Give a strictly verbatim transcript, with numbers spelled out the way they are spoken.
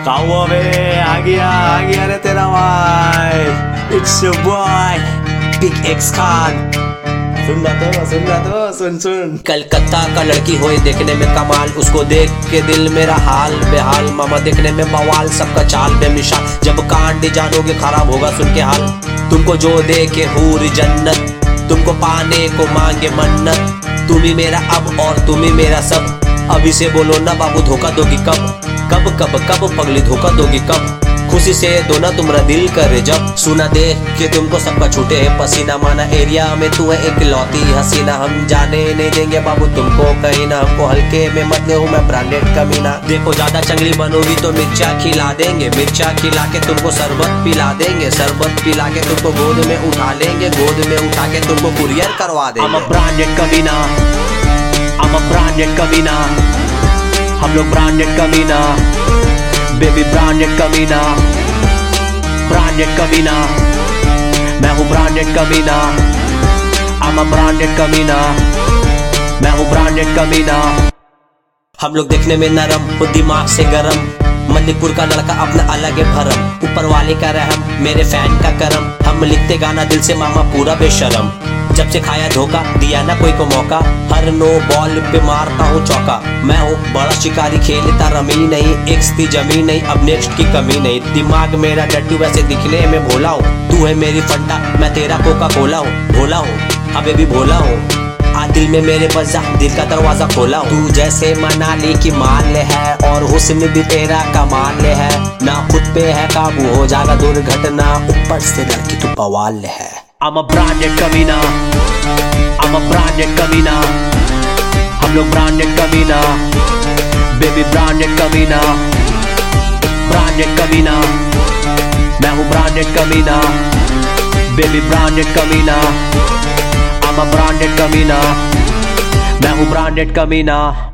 काओ बे आ गया आ गया रे तेरा भाई, it's your boy big X Khan. सुन रहा तो सुन रहा तो सुन सुन। कलकत्ता का लड़की होए देखने में कमाल, उसको देख के दिल मेरा हाल बेहाल। मामा देखने में बवाल, सबका चाल बेमिसाल। जब कांड जानोगे खराब होगा सुन के हाल। तुमको जो देखे हूर जन्नत, तुमको पाने को मांगे मन्नत। तुम ही मेरा अब और तुम ही मेरा सब। अभी से बोलो ना बाबू धोखा दोगी कब कब कब कब पगली धोखा दोगी कब। खुशी से दो ना तुम्हारा दिल करे जब। सुना देख के तुमको सबका छूटे है पसीना। माना एरिया में तू है एक लौती हसीना। हम जाने नहीं देंगे बाबू तुमको कहीं ना। हमको हल्के में मत ले, मैं ब्रांडेड कमीना। देखो ज्यादा चंगली बनोगी तो मिर्चा खिला देंगे। मिर्चा खिला के तुमको शरबत पिला देंगे। शरबत पिला के तुमको गोद में उठा लेंगे। गोद में उठा के तुमको कुरियर करवा देंगे। ब्रांडेड कमीना, I'm a branded कमीना। हम लोग ब्रांडेड कमीना, बेबी ब्रांडेड कमीना। ब्रांडेड कमीना, मैं हूँ ब्रांडेड कमीना। I'm a branded कमीना, मैं हूँ ब्रांडेड कमीना। हम लोग देखने में नरम, वो दिमाग से गरम। मणिपुर का लड़का अपना अलग है भरम। ऊपर वाले का रहम, मेरे फैन का करम। हम लिखते गाना दिल से मामा पूरा बेशरम। जब से खाया धोखा, दिया ना कोई को मौका। हर नो बॉल पे मारता हूँ चौका। मैं हूँ बड़ा शिकारी, खेलता रमी नहीं। एक्स थी जमी नहीं, अब नेक्स्ट की कमी नहीं। दिमाग मेरा डट्टू वैसे दिखने में भोला हूँ। तू है मेरी फंटा, मैं तेरा कोका कोला हूँ। भोला हूँ अबे भी भोला हूँ। आ दिल में मेरे बजा, दिल का दरवाजा खोला हूँ। तू जैसे मनाली की माल है, और हुस्न भी तेरा कमाल है। ना खुद पे है काबू, हो जाएगा दुर्घटना। ऊपर से लड़की तू बवाल है। I'm a branded कमीना, I'm a branded कमीना। हम लोग ब्रांडेड कमीना, बेबी ब्रांडेड कमीना। ब्रांडेड कमीना, मैं हूँ ब्रांडेड कमीना। बेबी ब्रांडेड कमीना। I'm a branded कमीना, मैं हूँ ब्रांडेड कमीना।